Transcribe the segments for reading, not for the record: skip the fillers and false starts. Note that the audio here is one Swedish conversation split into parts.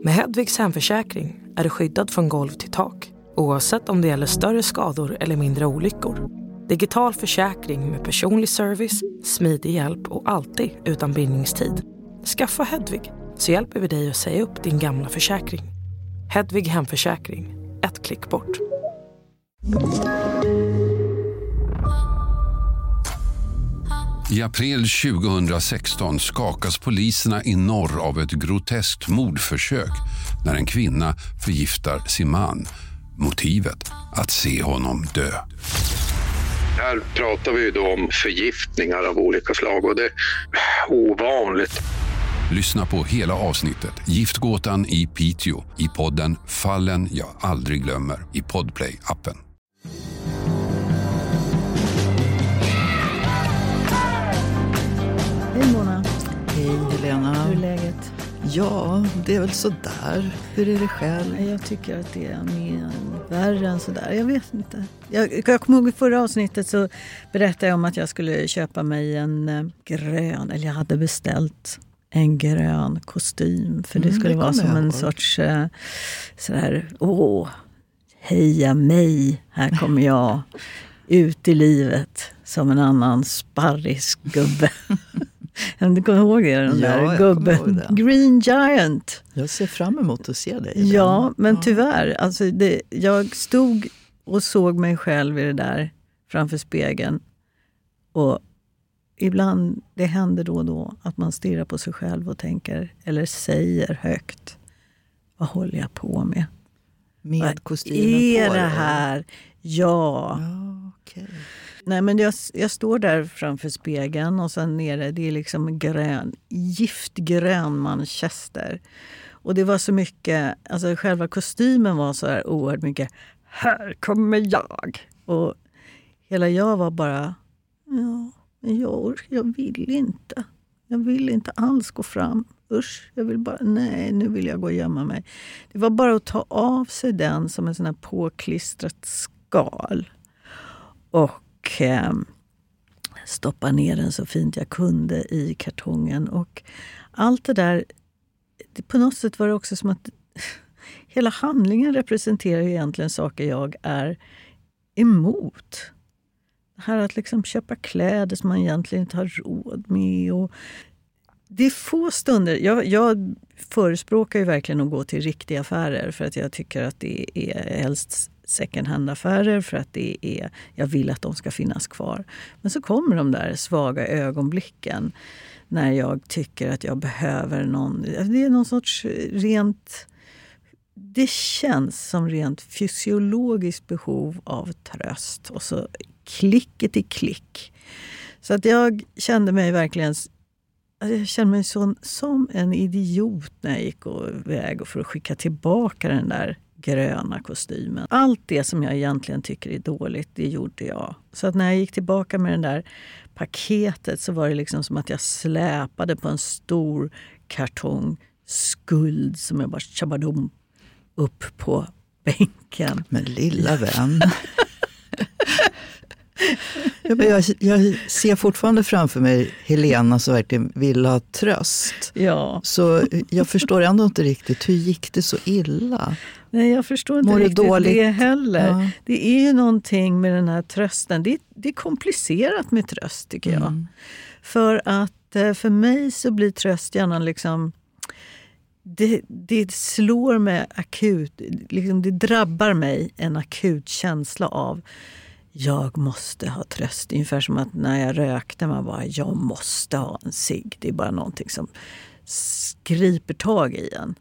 Med Hedvigs hemförsäkring är du skyddad från golv till tak, oavsett om det gäller större skador eller mindre olyckor. Digital försäkring med personlig service, smidig hjälp och alltid utan bindningstid. Skaffa Hedvig så hjälper vi dig att säga upp din gamla försäkring. Hedvig hemförsäkring, ett klick bort. I april 2016 skakas poliserna i norr av ett groteskt mordförsök när en kvinna förgiftar sin man. Motivet att se honom dö. Här pratar vi ju då om förgiftningar av olika slag och det är ovanligt. Lyssna på hela avsnittet Giftgåtan i Piteå i podden Fallen jag aldrig glömmer i Podplay-appen. Hej Mona. Hej Helena. Hur är läget? Ja, det är väl sådär. Hur är det själv? Jag tycker att det är mer värre än sådär. Jag vet inte. Jag kommer ihåg i förra avsnittet så berättade jag om att jag skulle köpa mig en grön, eller jag hade beställt en grön kostym. För det skulle vara som en sorts sådär, heja mig, här kommer jag ut i livet som en annan sparrisgubbe. Du kommer ihåg det, den där gubben. Green Giant. Jag ser fram emot att se dig. Ja, men tyvärr. Alltså jag stod och såg mig själv i det där framför spegeln. Och ibland, det händer då och då att man stirrar på sig själv och tänker, eller säger högt, vad håller jag på med? Med kostymen är på det här? Ja. Okej. Nej, men jag står där framför spegeln och sen nere, det är liksom giftgrön manchester. Och det var så mycket, alltså själva kostymen var så här oerhört mycket, här kommer jag. Och hela jag var bara, jag vill inte. Jag vill inte alls gå fram. Usch, jag vill bara, nej, nu vill jag gå och gömma mig. Det var bara att ta av sig den som en sån här påklistrat skal. Och stoppa ner den så fint jag kunde i kartongen. Och allt det där, på något sätt var det också som att hela handlingen representerar ju egentligen saker jag är emot. Det här att liksom köpa kläder som man egentligen inte har råd med. Och det är få stunder. Jag förespråkar ju verkligen att gå till riktiga affärer för att jag tycker att det är helst second hand-affärer för att jag vill att de ska finnas kvar. Men så kommer de där svaga ögonblicken när jag tycker att jag behöver någon. Det är någon sorts det känns som rent fysiologiskt behov av tröst. Och så klicket i klick. Så att jag kände mig verkligen, jag kände mig som en idiot när jag gick iväg för att skicka tillbaka den där gröna kostymen. Allt det som jag egentligen tycker är dåligt, det gjorde jag. Så att när jag gick tillbaka med den där paketet så var det liksom som att jag släpade på en stor kartong skuld som jag bara tjabadom upp på bänken. Men lilla vän. Jag ser fortfarande framför mig Helena som verkligen vill ha tröst. Ja. Så jag förstår ändå inte riktigt, hur gick det så illa? Nej, jag förstår inte riktigt dåligt? Det heller. Ja. Det är ju någonting med den här trösten. Det är komplicerat med tröst tycker jag. För att för mig så blir tröst gärna liksom, det slår mig akut, liksom det drabbar mig en akut känsla av jag måste ha tröst. Ungefär som att när jag rökte man bara, jag måste ha en cigg. Det är bara någonting som skriper tag i en.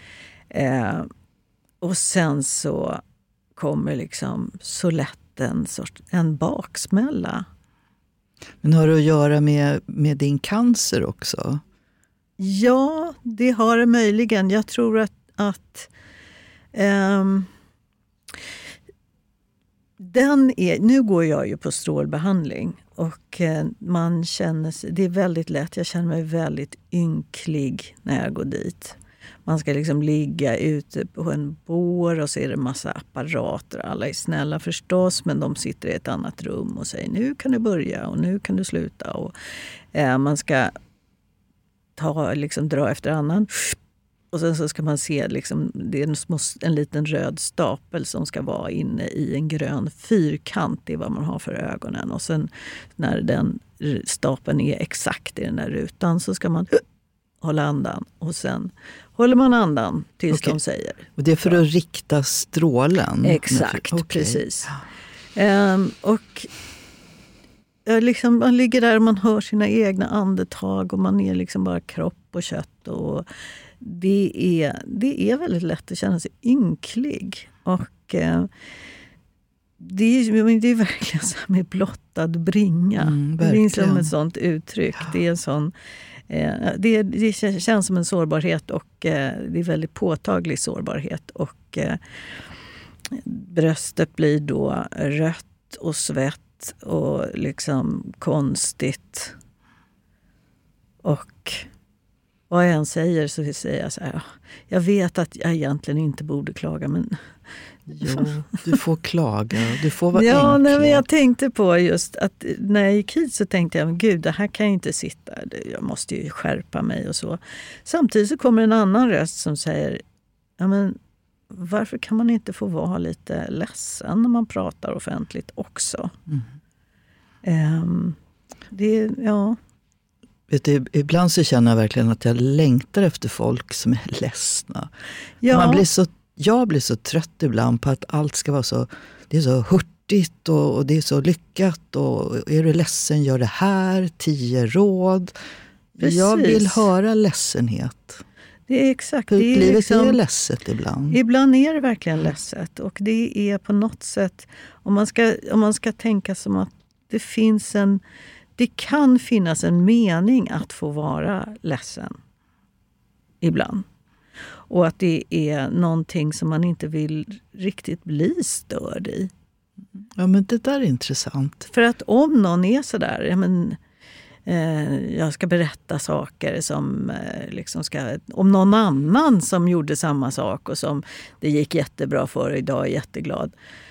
Och sen så kommer liksom så lätt en baksmälla. Men har det att göra med din cancer också? Ja, det har det möjligen. Jag tror att nu går jag ju på strålbehandling och man känner sig, det är väldigt lätt, jag känner mig väldigt ynklig när jag går dit. Man ska liksom ligga ute på en bår och så är det massa apparater. Alla är snälla förstås, men de sitter i ett annat rum och säger nu kan du börja och nu kan du sluta. Och man ska dra efter annan. Och sen så ska man se liksom, det är en liten röd stapel som ska vara inne i en grön fyrkant. Det är vad man har för ögonen. Och sen när den stapeln är exakt i den där rutan så ska man hålla andan. Och sen håller man andan tills de säger. Och det är för att rikta strålen? Exakt, precis. Och liksom, man ligger där och man hör sina egna andetag och man är liksom bara kropp och kött. Och det är väldigt lätt att känna sig ynklig. Och det är verkligen så här med blottad bringa. Det finns som ett sånt uttryck. Det är en sån... Det känns som en sårbarhet och det är väldigt påtaglig sårbarhet. Och bröstet blir då rött och svett och liksom konstigt. Och vad jag än säger så säger jag så här: jag vet att jag egentligen inte borde klaga, men... Jo, du får klaga, du får vara ja, enkel. Men jag tänkte på just att när jag gick hit så tänkte jag, gud, det här kan jag inte sitta, jag måste ju skärpa mig och så. Samtidigt så kommer en annan röst som säger, ja men varför kan man inte få vara lite ledsen när man pratar offentligt också? Vet du, ibland så känner jag verkligen att jag längtar efter folk som är ledsna. Ja. Jag blir så trött ibland på att allt ska vara så, det är så hurtigt och det är så lyckat och är du ledsen, gör det här, 10 råd. Precis. Jag vill höra ledsenhet. Det är exakt. För det är livet liksom, är ledset ibland. Ibland är det verkligen ledset och det är på något sätt, om man ska tänka som att det kan finnas en mening att få vara ledsen ibland. Och att det är någonting som man inte vill riktigt bli störd i. Ja, men det där är intressant. För att om någon är sådär, jag ska berätta saker som om någon annan som gjorde samma sak och som det gick jättebra för och idag är jätteglad.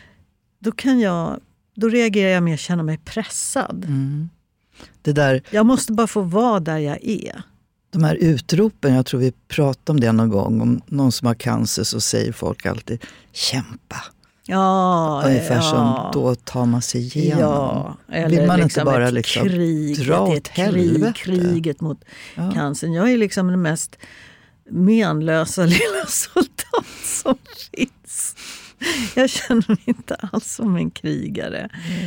Då reagerar jag med att känna mig pressad. Det där, jag måste bara få vara där jag är. De här utropen, jag tror vi pratade om det någon gång, om någon som har cancer så säger folk alltid kämpa. Ja, ungefär som då tar man sig igenom. Ja, eller vill man liksom inte bara ett liksom krig, dra åt helvete? Kriget mot cancern. Jag är liksom den mest menlösa lilla soldat som finns. Jag känner mig inte alls som en krigare.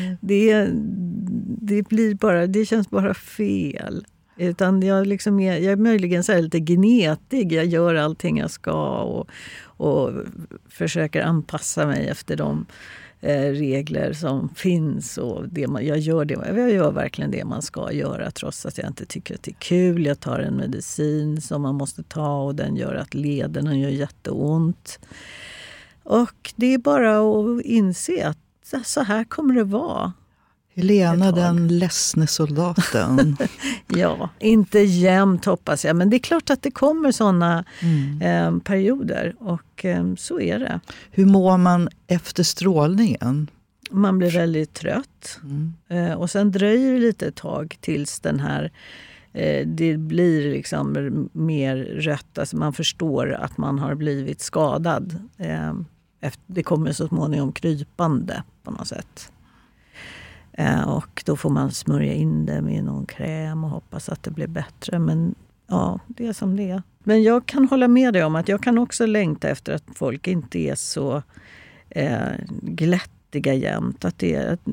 Det känns bara fel. Utan jag är möjligen så här lite gnetig. Jag gör allting jag ska och försöker anpassa mig efter de regler som finns. Och jag gör verkligen det man ska göra trots att jag inte tycker att det är kul. Jag tar en medicin som man måste ta och den gör att lederna gör jätteont. Och det är bara att inse att så här kommer det vara. Helena, den ledsne soldaten. Ja, inte jämt hoppas jag. Men det är klart att det kommer sådana perioder. Och så är det. Hur mår man efter strålningen? Man blir väldigt trött. Och sen dröjer det lite ett tag tills den här... det blir liksom mer rött. Alltså man förstår att man har blivit skadad. Det kommer så småningom krypande på något sätt. Och då får man smörja in det med någon kräm och hoppas att det blir bättre. Men ja, det är som det är. Men jag kan hålla med dig om att jag kan också längta efter att folk inte är så glättiga jämt. Att det är,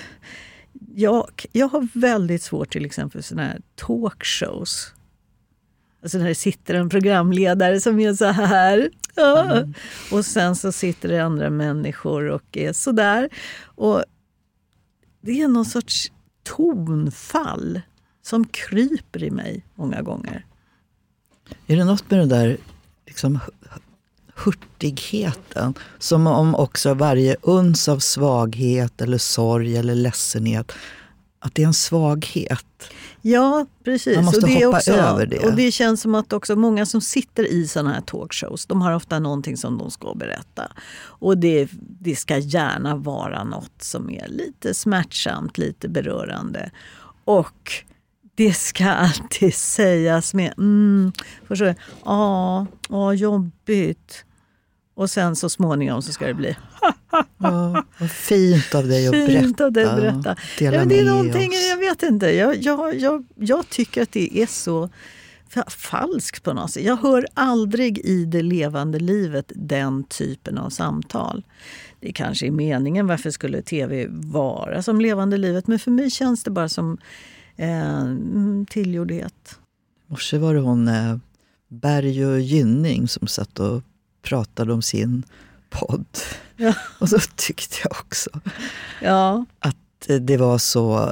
jag har väldigt svårt till exempel sådana här talkshows. Alltså när det sitter en programledare som är så här. Och sen så sitter det andra människor och är så där. Och det är någon sorts tonfall som kryper i mig många gånger. Är det något med den där liksom hurtigheten? Som om också varje uns av svaghet eller sorg eller ledsenhet, att det är en svaghet. Ja, precis. Man måste och det hoppa också, över det. Och det känns som att också många som sitter i sådana här talkshows, de har ofta någonting som de ska berätta. Och det ska gärna vara något som är lite smärtsamt, lite berörande. Och det ska alltid sägas med förstår du? Jobbigt. Och sen så småningom så ska det bli Ja, vad fint av dig att berätta. Fint av dig att berätta. Dela det är med någonting, oss. jag vet inte. Jag tycker att det är så falskt på något sätt. Jag hör aldrig i det levande livet den typen av samtal. Det kanske är meningen, varför skulle tv vara som levande livet? Men för mig känns det bara som tillgjordhet. I morse var det hon Berg och Gynning som satt och pratade om sin podd. Ja. Och så tyckte jag också att det var så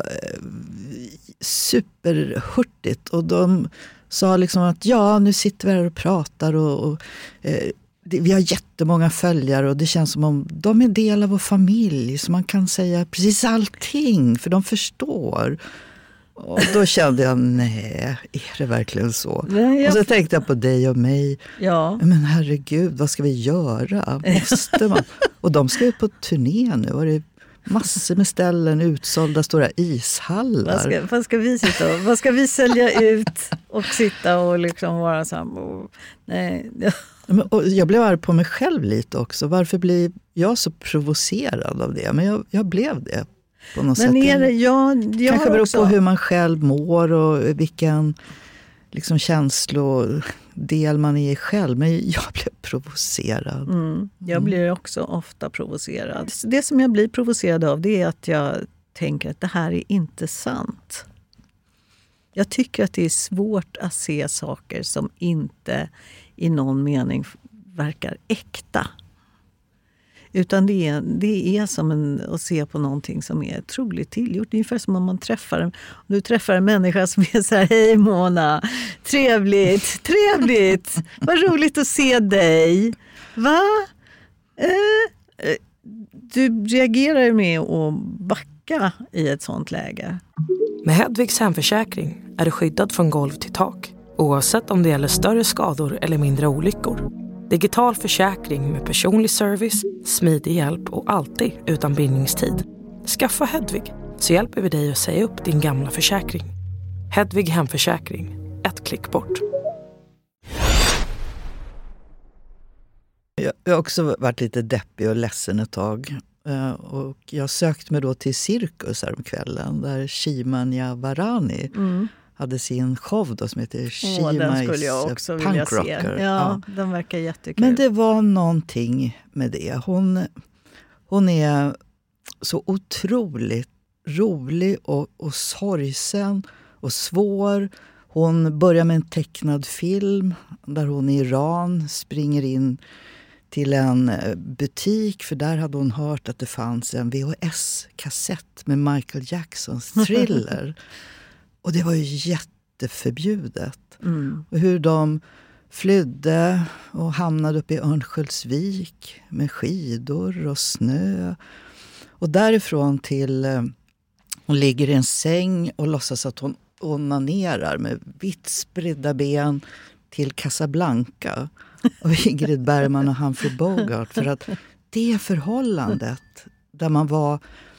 superhurtigt. Och de sa liksom att nu sitter vi här och pratar och vi har jättemånga följare och det känns som om de är en del av vår familj. Så man kan säga precis allting för de förstår. Och då kände jag, nej, är det verkligen så? Nej, och så tänkte jag på dig och mig. Ja. Men herregud, vad ska vi göra? Måste man? Och de ska ut på turné nu. Och det är massor med ställen, utsålda stora ishallar. Vad ska vi sälja ut och sitta och liksom vara så här? Nej. Och jag blev arg på mig själv lite också. Varför blir jag så provocerad av det? Men jag blev det. På något sätt. Kanske beror på hur man själv mår och vilken liksom känslodel man är i själv. Men jag blev provocerad. Jag blir också ofta provocerad. Det som jag blir provocerad av, det är att jag tänker att det här är inte sant. Jag tycker att det är svårt att se saker som inte i någon mening verkar äkta. Utan det är som att se på någonting som är troligt tillgjort. Ungefär som om du träffar en människa som är så här: hej Mona, trevligt, vad roligt att se dig. Va? Du reagerar med att backa i ett sånt läge. Med Hedvigs hemförsäkring är du skyddad från golv till tak, oavsett om det gäller större skador eller mindre olyckor. Digital försäkring med personlig service, smidig hjälp och alltid utan bindningstid. Skaffa Hedvig så hjälper vi dig att säga upp din gamla försäkring. Hedvig hemförsäkring, ett klick bort. Jag har också varit lite deppig och ledsen ett tag. Och jag sökte mig då till Cirkus här om kvällen där Shima Niavarani hade sin show då som heter Shima den skulle jag också vilja se. Ja, den verkar jättekul. Men det var någonting med det. Hon är så otroligt rolig och sorgsen och svår. Hon börjar med en tecknad film där hon i Iran springer in till en butik, för där hade hon hört att det fanns en VHS-kassett med Michael Jacksons Thriller. Och det var ju jätteförbjudet. Och hur de flydde och hamnade uppe i Örnsköldsvik med skidor och snö. Och därifrån till hon ligger i en säng och låtsas att hon onanerar med vitt spridda ben till Casablanca. Och Ingrid Bergman och Humphrey Bogart. För att det förhållandet där man var...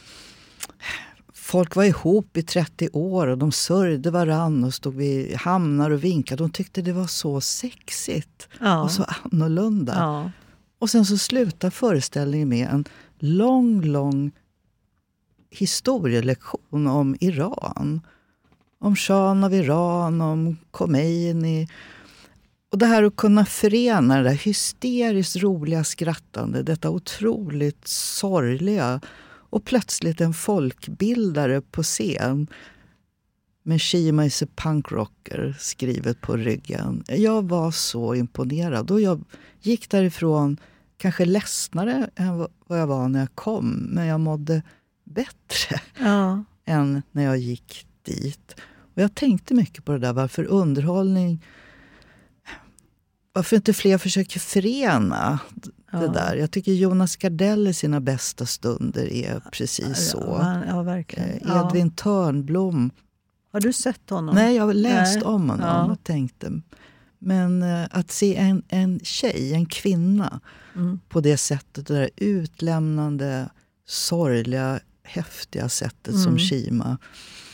Folk var ihop i 30 år och de sörjde varann och stod vid hamnar och vinkade. De tyckte det var så sexigt och så annorlunda. Ja. Och sen så slutar föreställningen med en lång historielektion om Iran. Om Shahen av Iran, om Khomeini. Och det här att kunna förena det där hysteriskt roliga skrattande, detta otroligt sorgliga och plötsligt en folkbildare på scen med Shima is a punk rocker skrivet på ryggen. Jag var så imponerad och jag gick därifrån kanske ledsnare än vad jag var när jag kom, men jag mådde bättre än när jag gick dit. Och jag tänkte mycket på det där, varför underhållning, varför inte fler försöker förena det där. Jag tycker Jonas Gardell i sina bästa stunder är precis så. Ja, verkligen. Edvin Törnblom. Har du sett honom? Nej, jag har läst om honom och tänkte. Men att se en tjej, en kvinna på det sättet, det där utlämnande, sorgliga, häftiga sättet som Shima.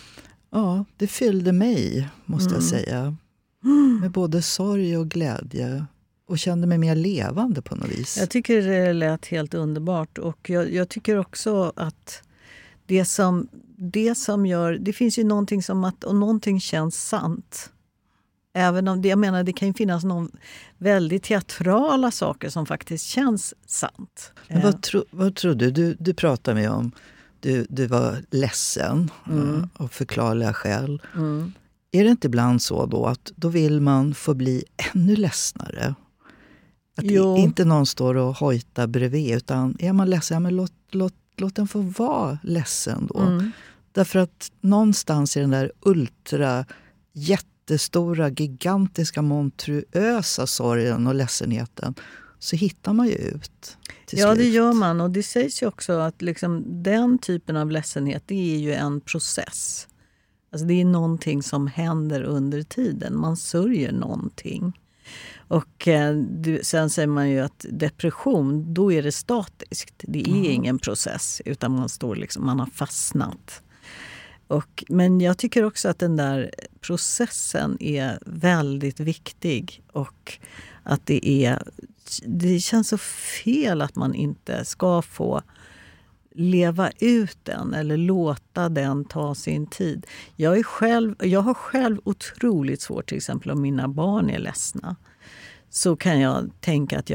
Ja, det fyllde mig, måste jag säga. Med både sorg och glädje. Och kände mig mer levande på något vis. Jag tycker det lät helt underbart. Och jag tycker också att det som gör... Det finns ju någonting som att... Och någonting känns sant. Även om jag menar, det kan ju finnas någon väldigt teatrala saker som faktiskt känns sant. Men vad tror du? Du pratade med om... Du var ledsen av förklarliga skäl. Är det inte ibland så då att då vill man få bli ännu ledsnare? Att inte någon står och hojtar bredvid, utan är man ledsen, men låt den få vara ledsen då. Därför att någonstans i den där jättestora, gigantiska, monstruösa sorgen och ledsenheten så hittar man ju ut. Ja, det gör man. Och det sägs ju också att liksom, den typen av ledsenhet, det är ju en process. Alltså det är någonting som händer under tiden. Man sörjer någonting. Och sen säger man ju att depression, då är det statiskt. Det är ingen process, utan man har fastnat. Men jag tycker också att den där processen är väldigt viktig. Och att det känns så fel att man inte ska få leva ut den eller låta den ta sin tid. Jag har själv otroligt svårt, till exempel om mina barn är ledsna. Så kan jag tänka att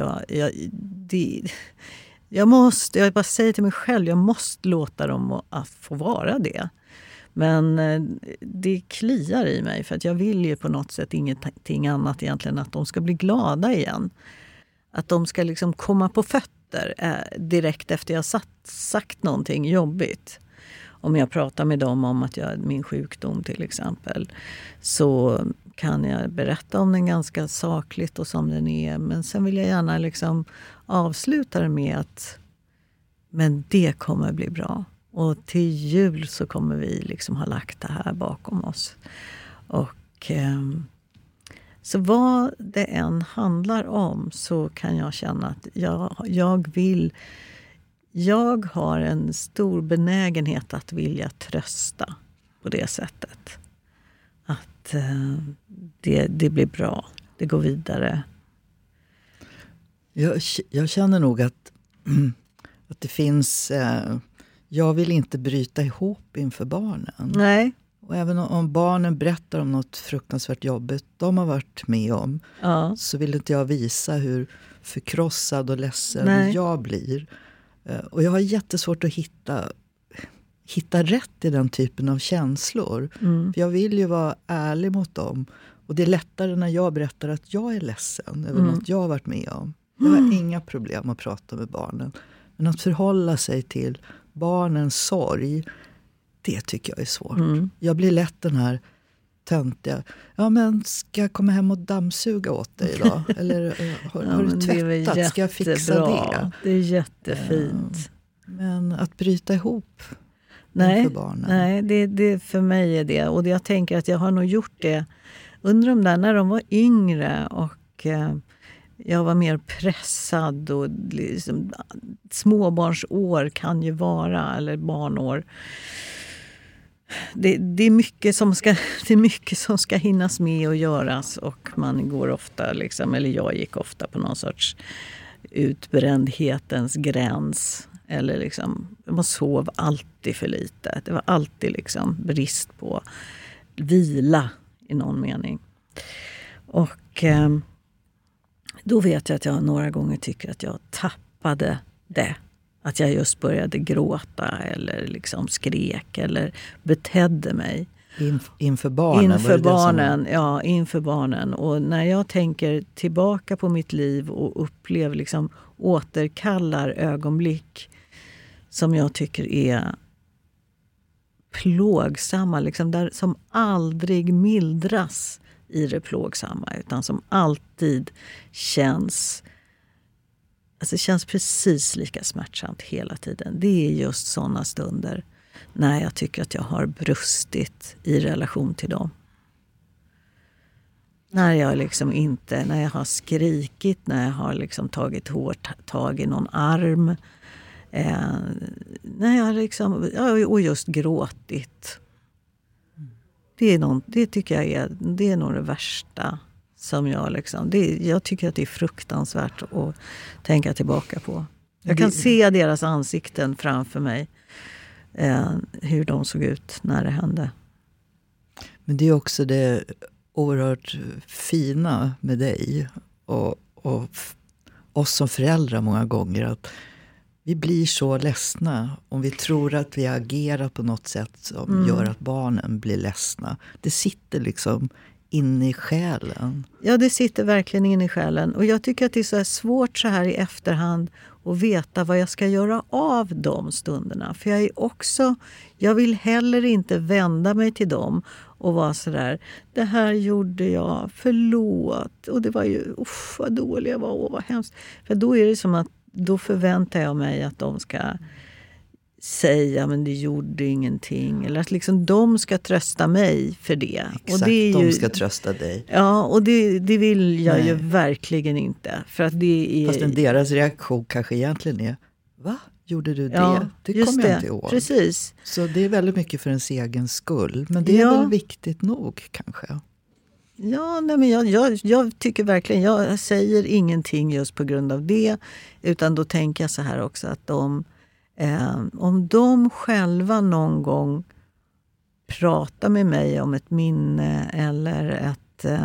jag bara säger till mig själv, jag måste låta dem att få vara det. Men det kliar i mig, för att jag vill ju på något sätt ingenting annat egentligen att de ska bli glada igen. Att de ska liksom komma på fötter direkt efter jag sagt någonting jobbigt. Om jag pratar med dem om att min sjukdom till exempel, så kan jag berätta om den ganska sakligt och som den är. Men sen vill jag gärna liksom avsluta det med att men det kommer bli bra. Och till jul så kommer vi liksom ha lagt det här bakom oss. Och så vad det än handlar om så kan jag känna att jag har en stor benägenhet att vilja trösta på det sättet. Att det blir bra, det går vidare. Jag känner nog att det finns... jag vill inte bryta ihop inför barnen. Nej. Och även om barnen berättar om något fruktansvärt jobbigt de har varit med om, så vill inte jag visa hur förkrossad och ledsen jag blir. Och jag har jättesvårt att hitta rätt i den typen av känslor. För jag vill ju vara ärlig mot dem. Och det är lättare när jag berättar att jag är ledsen över något jag har varit med om. Jag har inga problem att prata med barnen. Men att förhålla sig till barnens sorg, det tycker jag är svårt. Jag blir lätt den här töntiga. Ja, men ska jag komma hem och dammsuga åt dig idag? Eller har du tvättat? Ska jag fixa det? Det är jättefint. Men att bryta ihop för barnen. Nej, det för mig är det. Och jag tänker att jag har nog gjort det under de där när de var yngre och jag var mer pressad och liksom, småbarnsår kan ju vara, eller barnår. Det är mycket som ska hinnas med och göras, och man går ofta eller jag gick ofta på någon sorts utbrändhetens gräns, eller liksom man sov alltid för lite. Det var alltid liksom brist på vila i någon mening. Och då vet jag att jag några gånger tycker att jag tappade det. Att jag just började gråta eller liksom skrek eller betedde mig. Inför barnen? Inför barnen. Och när jag tänker tillbaka på mitt liv och upplever liksom återkallar ögonblick som jag tycker är plågsamma, liksom som aldrig mildras i det plågsamma, utan som alltid känns precis lika smärtsamt hela tiden. Det är just sådana stunder när jag tycker att jag har brustit i relation till dem. När jag har skrikit, när jag har liksom tagit hårt tag i någon arm, när jag och just gråtit. Det tycker det är nog det värsta som jag liksom... jag tycker att det är fruktansvärt att tänka tillbaka på. Jag kan se deras ansikten framför mig. Hur de såg ut när det hände. Men det är också det oerhört fina med dig och oss som föräldrar många gånger, att vi blir så ledsna om vi tror att vi agerar på något sätt som gör att barnen blir ledsna. Det sitter liksom inne i själen. Ja, det sitter verkligen inne i själen. Och jag tycker att det är så här svårt så här i efterhand att veta vad jag ska göra av de stunderna. För jag vill heller inte vända mig till dem och vara så där, det här gjorde jag, förlåt. Och det var ju, vad dålig jag var, vad hemskt. För då är det som att, då förväntar jag mig att de ska säga, men det gjorde ingenting. Eller att liksom de ska trösta mig för det. Exakt, och det är de ju, ska trösta dig. Ja, och det vill jag ju verkligen inte. För att det är... Fast deras reaktion kanske egentligen är, va? Gjorde du det? Ja, Det kommer jag inte ihåg. Precis. Så det är väldigt mycket för ens egen skull. Men det är väl viktigt nog kanske. Ja, nej, men jag tycker verkligen, jag säger ingenting just på grund av det. Utan då tänker jag så här också att om de själva någon gång pratar med mig om ett minne eller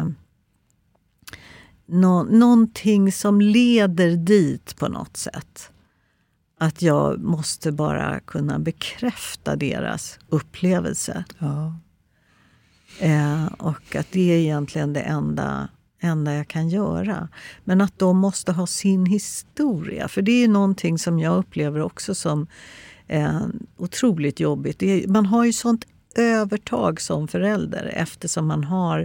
någonting som leder dit på något sätt. Att jag måste bara kunna bekräfta deras upplevelse. Ja. Och att det är egentligen det enda jag kan göra. Men att de måste ha sin historia. För det är någonting som jag upplever också som otroligt jobbigt. Man har ju sånt övertag som förälder eftersom man har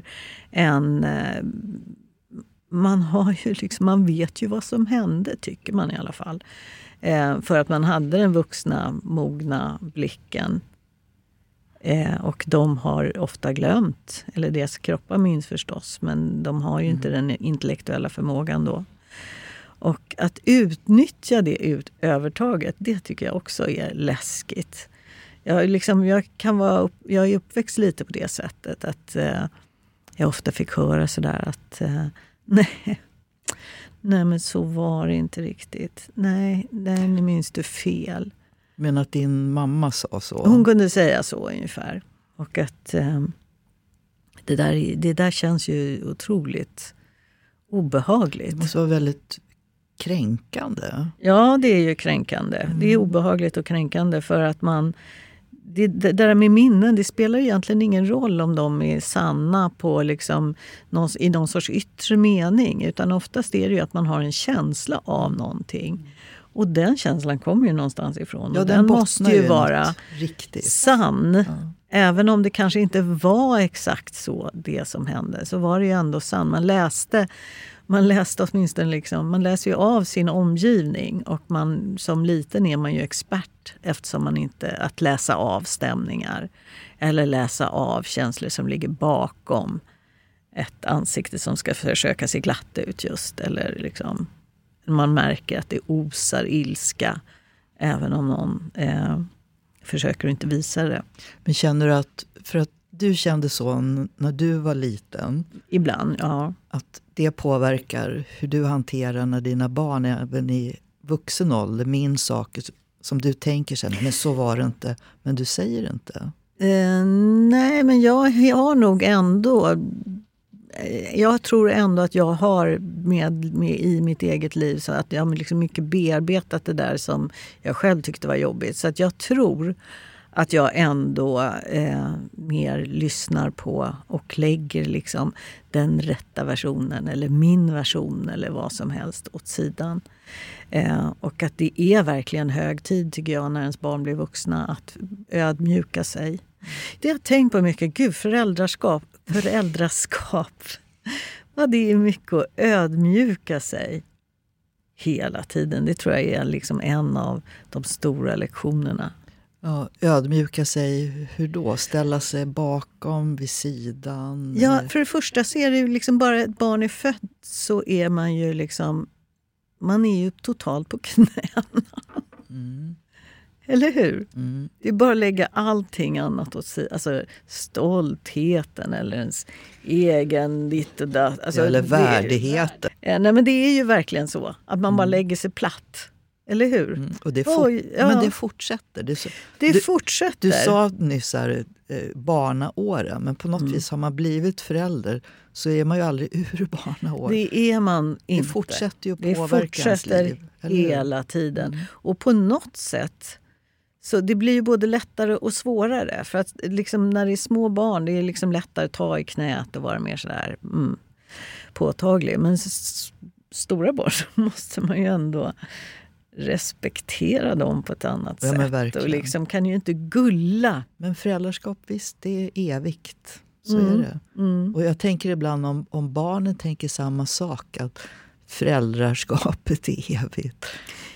man vet ju vad som hände, tycker man i alla fall. För att man hade den vuxna, mogna blicken. Och de har ofta glömt, eller deras kroppar minns förstås, men de har ju inte den intellektuella förmågan då. Och att utnyttja det övertaget, det tycker jag också är läskigt. Jag är uppväxt lite på det sättet att jag ofta fick höra sådär att nej men så var det inte riktigt. Nej, nu minns du fel. Men att din mamma sa så? Hon kunde säga så ungefär. Och att det där känns ju otroligt obehagligt. Det måste vara väldigt kränkande. Ja, det är ju kränkande. Det är obehagligt och kränkande för att det där med minnen, det spelar egentligen ingen roll om de är sanna på liksom i någon sorts yttre mening. Utan oftast är det ju att man har en känsla av någonting. Och den känslan kommer ju någonstans ifrån. Ja, och den måste ju vara riktigt sann. Ja. Även om det kanske inte var exakt så det som hände. Så var det ju ändå sann. Man läste åtminstone liksom, man läser ju av sin omgivning. Och som liten är man ju expert. Eftersom man inte att läsa av stämningar. Eller läsa av känslor som ligger bakom ett ansikte som ska försöka se glatt ut just. Eller liksom... Man märker att det osar ilska även om någon försöker inte visa det. Men känner du för att du kände så när du var liten? Ibland, ja. Att det påverkar hur du hanterar när dina barn även i vuxen ålder minns saker som du tänker sen, men så var det inte, men du säger inte? Nej, men jag har nog ändå... Jag tror ändå att jag har med i mitt eget liv så att jag har liksom mycket bearbetat det där som jag själv tyckte var jobbigt. Så att jag tror att jag ändå mer lyssnar på och lägger liksom den rätta versionen eller min version eller vad som helst åt sidan. Och att det är verkligen hög tid, tycker jag, när ens barn blir vuxna att ödmjuka sig. Det har jag tänkt på mycket. Gud, föräldraskap. Ja, det är mycket att ödmjuka sig hela tiden. Det tror jag är liksom en av de stora lektionerna. Ja, ödmjuka sig, hur då? Ställa sig bakom, vid sidan? Ja, för det första så är det ju liksom bara ett barn är fött så är man ju liksom, man är ju totalt på knäna. Eller hur? Det är bara att lägga allting annat åt sig. Alltså stoltheten eller ens egen ditt och datt. Alltså, eller värdigheten. Nej, men det är ju verkligen så. Att man bara lägger sig platt. Eller hur? Och det Men det fortsätter. Det fortsätter. Du sa nyss här, barnaåren. Men på något vis har man blivit förälder så är man ju aldrig ur barnaår. Det är man inte. Det fortsätter ju att påverka ens liv. Hela tiden. Och på något sätt så det blir ju både lättare och svårare. För att liksom, när det är små barn det är liksom lättare att ta i knät och vara mer sådär påtaglig. Men stora barn så måste man ju ändå respektera dem på ett annat sätt. Och liksom kan ju inte gulla. Men föräldraskap, visst, det är evigt. Så är det. Och jag tänker ibland om barnen tänker samma sak. Att föräldraskapet är evigt.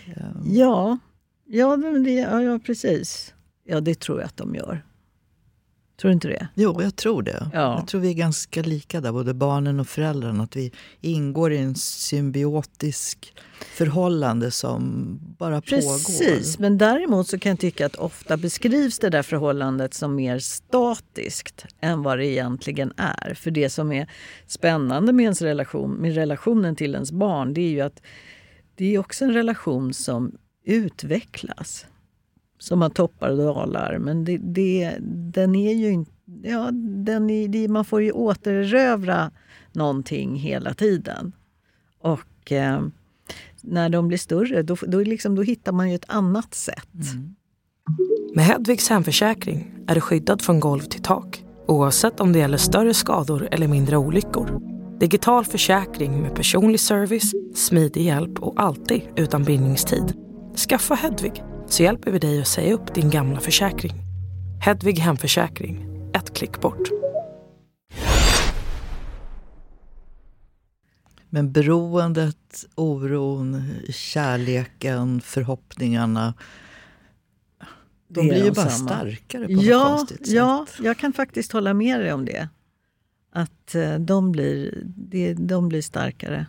Ja, precis. Ja, det tror jag att de gör. Tror du inte det? Jo, jag tror det. Ja. Jag tror vi är ganska lika där, både barnen och föräldrarna. Att vi ingår i en symbiotisk förhållande som bara pågår. Precis, men däremot så kan jag tycka att ofta beskrivs det där förhållandet som mer statiskt än vad det egentligen är. För det som är spännande med ens relation, med relationen till ens barn, det är ju att det är också en relation som utvecklas. Som har toppar och dalar. Men den är ju inte... Ja, man får ju återerövra någonting hela tiden. Och när de blir större, då hittar man ju ett annat sätt. Med Hedvigs hemförsäkring är du skyddad från golv till tak. Oavsett om det gäller större skador eller mindre olyckor. Digital försäkring med personlig service, smidig hjälp och alltid utan bindningstid. Skaffa Hedvig så hjälper vi dig att säga upp din gamla försäkring. Hedvig hemförsäkring. Ett klick bort. Men beroendet, oron, kärleken, förhoppningarna, de blir ju bara starkare på något konstigt sätt. Ja, jag kan faktiskt hålla med dig om det. Att de blir starkare.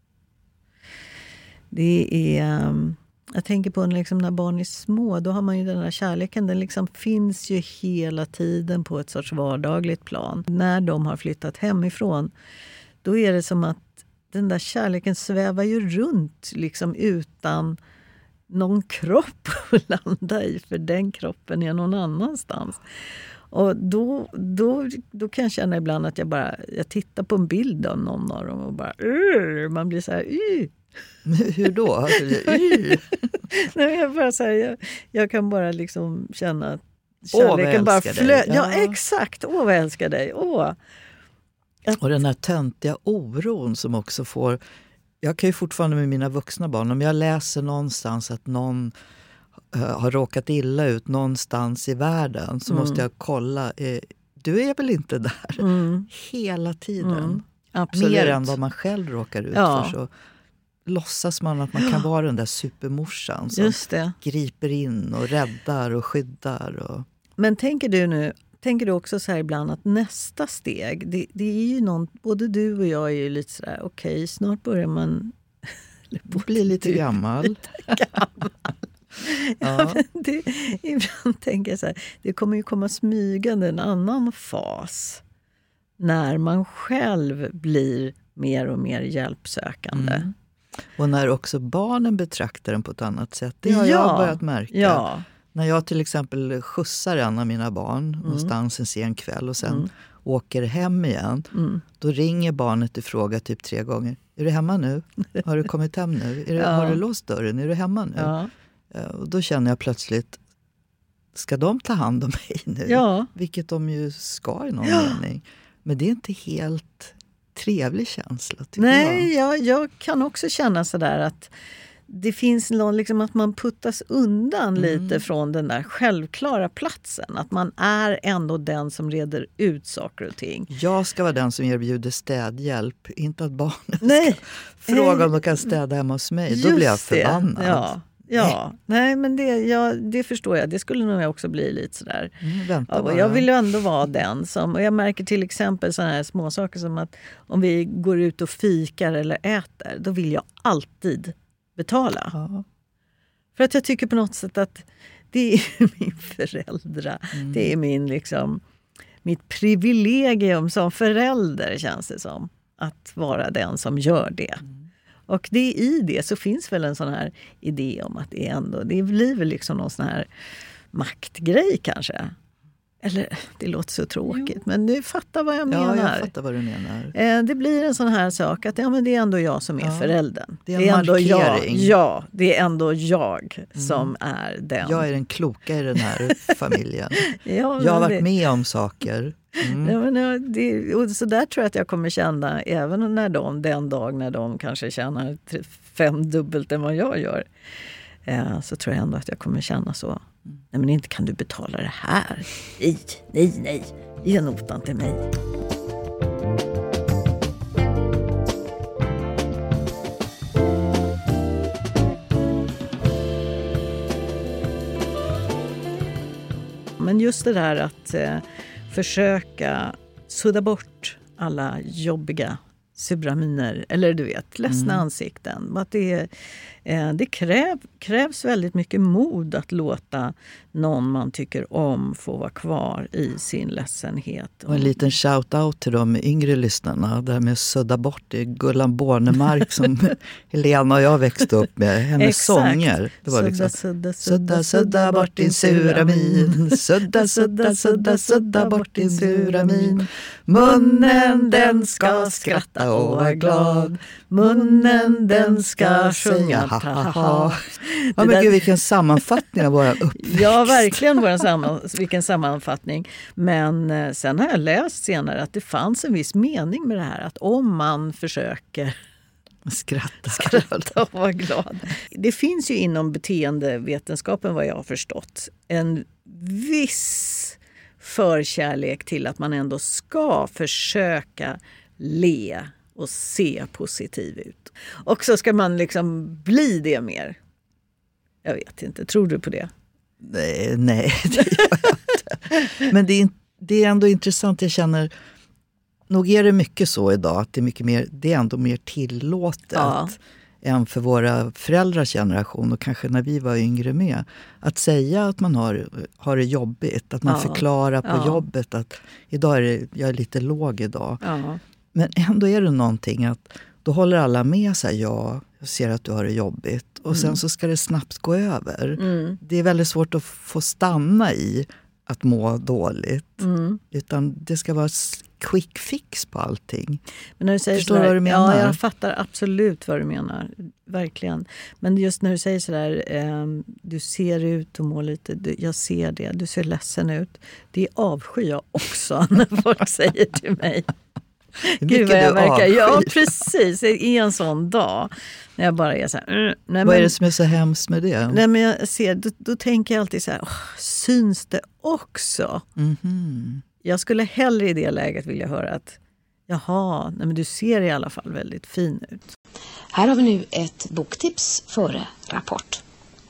Det är... Jag tänker på liksom när barn är små, då har man ju den här kärleken, den liksom finns ju hela tiden på ett sorts vardagligt plan. När de har flyttat hemifrån, då är det som att den där kärleken svävar ju runt liksom utan någon kropp att landa i, för den kroppen är någon annanstans. Och då kan jag känna ibland att jag tittar på en bild av någon av dem och bara man blir så här Hur då? Nej, jag kan bara liksom känna att kärleken bara flödar. Ja, exakt. Vad jag älskar dig. Och den här töntiga oron som också får... Jag kan ju fortfarande med mina vuxna barn, om jag läser någonstans att någon har råkat illa ut någonstans i världen, så måste jag kolla. Du är väl inte där? Hela tiden. Absolut. Mer än vad man själv råkar ut för, så låtsas man att man kan vara den där supermorsan som griper in och räddar och skyddar. Men tänker du också så här ibland att nästa steg, det är ju någon, både du och jag är ju lite sådär, okej, snart börjar man bli lite gammal. Ja. Ibland tänker jag så här, det kommer ju komma smygande en annan fas när man själv blir mer och mer hjälpsökande. Och när också barnen betraktar den på ett annat sätt. Det har jag börjat märka. Ja. När jag till exempel skjutsar en av mina barn någonstans en sen kväll och sen åker hem igen. Då ringer barnet i fråga typ 3 gånger. Är du hemma nu? Har du kommit hem nu? Har du låst dörren? Är du hemma nu? Ja. Och då känner jag plötsligt, ska de ta hand om mig nu? Ja. Vilket de ju ska i någon mening. Men det är inte helt trevlig känsla, Nej, jag kan också känna sådär att det finns någon, liksom att man puttas undan lite från den där självklara platsen. Att man är ändå den som reder ut saker och ting. Jag ska vara den som erbjuder städhjälp. Inte att barnen ska fråga om de kan städa hemma hos mig. Då blir jag förbannad. Ja. Nej, men det förstår jag. Det skulle nog också bli lite sådär. Jag vill ju ändå vara den som... Och jag märker till exempel sådana här små saker som att om vi går ut och fikar eller äter, då vill jag alltid betala. Ja. För att jag tycker på något sätt att det är min föräldrar. Det är min liksom, mitt privilegium som förälder, känns det som. Att vara den som gör det. Och det, i det så finns väl en sån här idé om att det blir väl liksom någon sån här maktgrej kanske. Eller, det låter så tråkigt, men du fattar vad jag menar. Ja, jag fattar vad du menar. Det blir en sån här sak att men det är ändå jag som är föräldern. Det är en markering. Det är ändå jag som är den. Jag är den kloka i den här familjen. Ja, jag har varit med om saker. Och så där tror jag att jag kommer känna även när den dag när de kanske tjänar 5 dubbelt än vad jag gör. Så tror jag ändå att jag kommer känna så. Nej, men inte kan du betala det här. Nej. Ge notan till mig. Men just det där att försöka sudda bort alla jobbiga sura miner, eller du vet, ledsna ansikten. Att det krävs väldigt mycket mod att låta någon man tycker om få vara kvar i sin ledsenhet. Och en liten shout-out till de yngre lyssnarna. Det här med sudda bort, det är Gullan Bornemark som Helena och jag växte upp med. Hennes sånger. Det var liksom, sudda bort din sura min. Sudda bort din sura min. Munnen den ska skratta och vara glad. Munnen den ska sjunga ha. Ja, men gud, vilken sammanfattning av våra uppväxt. Ja, verkligen vilken sammanfattning. Men sen har jag läst senare att det fanns en viss mening med det här. Att om man försöker skratta och vara glad. Det finns ju inom beteendevetenskapen, vad jag har förstått, en viss förkärlek till att man ändå ska försöka le och se positiv ut. Och så ska man liksom bli det mer. Jag vet inte, tror du på det? Nej, det gör jag inte. Men det är ändå intressant, jag känner, nog är det mycket så idag att det är ändå mer tillåtet än för våra föräldrars generation och kanske när vi var yngre med. Att säga att man har det jobbigt, att man förklarar på jobbet att idag jag är lite låg idag. Ja. Men ändå är det någonting att då håller alla med sig, jag ser att du har det jobbigt. Och sen så ska det snabbt gå över. Det är väldigt svårt att få stanna i att må dåligt. Utan det ska vara quick fix på allting. Men när du säger förstår du vad du menar? Ja, jag fattar absolut vad du menar. Verkligen. Men just när du säger sådär, du ser ut och mår lite, jag ser det, du ser ledsen ut. Det avskyr jag också när folk säger till mig. Gud vad jag verkar. Ja, precis. I en sån dag när jag bara är så här. Vad är det som är så hemskt med det? Nej, men jag ser, då tänker jag alltid så här, syns det också? Jag skulle hellre i det läget vilja höra att jaha, nej, men du ser i alla fall väldigt fin ut. Här har vi nu ett boktips före Rapport.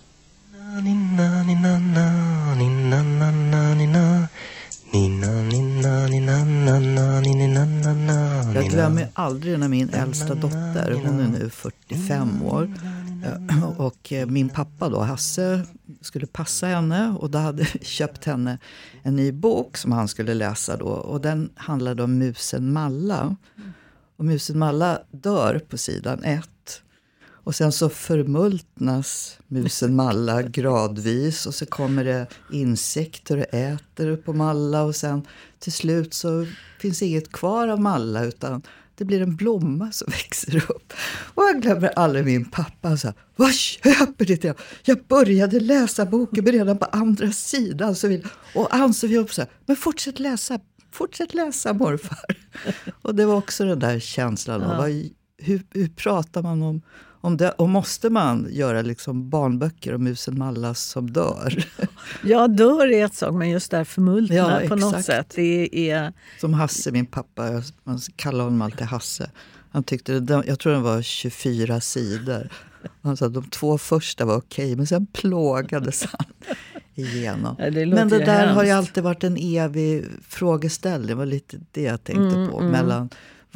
Jag glömmer aldrig när min äldsta dotter, hon är nu 45 år, och min pappa då, Hasse, skulle passa henne och då hade köpt henne en ny bok som han skulle läsa då, och den handlade om musen Malla. Och musen Malla dör på sidan 1. Och sen så förmultnas musen Malla gradvis och så kommer det insekter och äter på Malla och sen till slut så finns inget kvar av Malla utan det blir en blomma som växer upp. Och jag glömmer aldrig min pappa och sa, vad köper det till? Jag började läsa boken redan på andra sidan och Ann-Sofie upp så här, men fortsätt läsa morfar. Och det var också den där känslan av hur pratar man om det, och måste man göra liksom barnböcker om musen Malla som dör? Ja, dör är ett sak, men just där förmultna på något sätt. Det är... Som Hasse, min pappa, man kallar honom alltid Hasse. Han tyckte, jag tror den var 24 sidor. Han sa att de 2 första var okej, men sen plågades han igenom. Ja, men det där har ju alltid varit en evig frågeställning. Det var lite det jag tänkte på. Mellan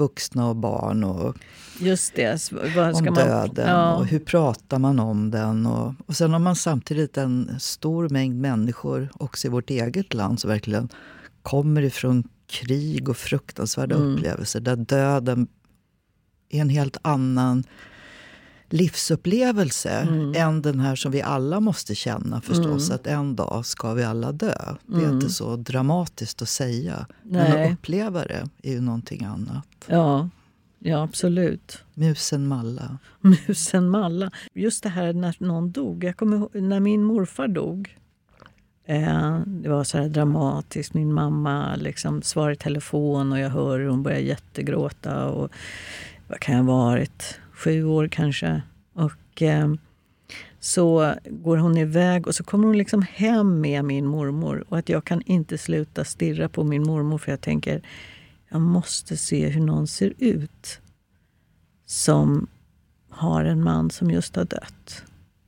vuxna och barn och just det. Vad ska om döden och hur pratar man om den. Och sen har man samtidigt en stor mängd människor också i vårt eget land som verkligen kommer ifrån krig och fruktansvärda upplevelser där döden är en helt annan livsupplevelse än den här som vi alla måste känna förstås, att en dag ska vi alla dö. Det är inte så dramatiskt att säga. Nej. Men att uppleva det är ju någonting annat. Ja, absolut. Musen Malla. Musen Malla. Just det här när någon dog. Jag kommer ihåg, när min morfar dog. Det var så här dramatiskt. Min mamma liksom svarar i telefon och jag hör hur hon börjar jättegråta. Och vad kan jag ha varit? 7 år kanske. Och så går hon iväg och så kommer hon liksom hem med min mormor. Och att jag kan inte sluta stirra på min mormor för jag tänker jag måste se hur någon ser ut som har en man som just har dött.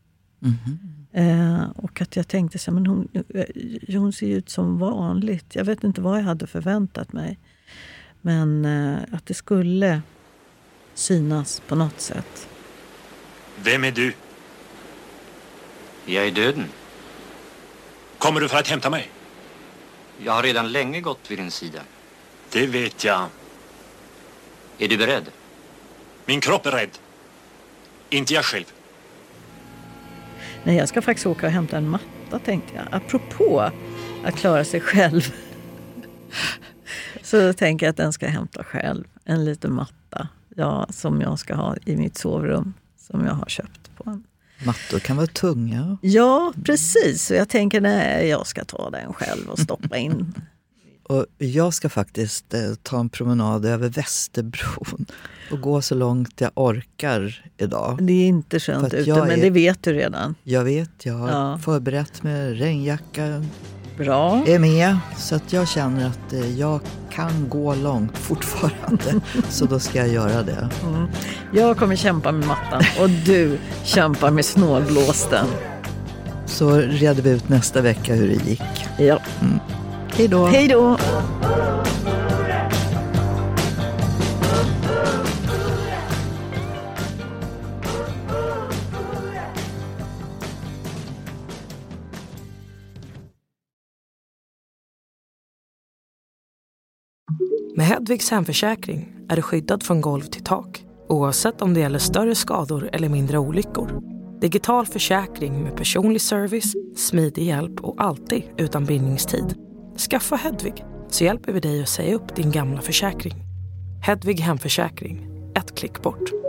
Och att jag tänkte så här, men hon ser ut som vanligt. Jag vet inte vad jag hade förväntat mig. Men att det skulle synas på något sätt. Vem är du? Jag är döden. Kommer du för att hämta mig? Jag har redan länge gått vid din sida. Det vet jag. Är du beredd? Min kropp är rädd. Inte jag själv. Nej, jag ska faktiskt åka och hämta en matta, tänkte jag. Apropå att klara sig själv. Så tänker jag att den ska hämta själv. En liten matta. Ja, som jag ska ha i mitt sovrum. Som jag har köpt på en. Mattor kan vara tunga. Ja, precis. Så jag tänker nej, jag ska ta den själv och stoppa in. Och jag ska faktiskt ta en promenad över Västerbron och gå så långt jag orkar idag. Det är inte skönt ute, men det vet du redan. Jag vet, jag har förberett med regnjacka. Bra. Är med, så att jag känner att jag kan gå långt fortfarande. Så då ska jag göra det. Jag kommer kämpa med mattan och du kämpar med snålblåsten. Så reder vi ut nästa vecka hur det gick. Ja. Hej då. Hej då. Med Hedvigs hemförsäkring är du skyddad från golv till tak, oavsett om det gäller större skador eller mindre olyckor. Digital försäkring med personlig service, smidig hjälp och alltid utan bindningstid. Skaffa Hedvig så hjälper vi dig att säga upp din gamla försäkring. Hedvig hemförsäkring, ett klick bort.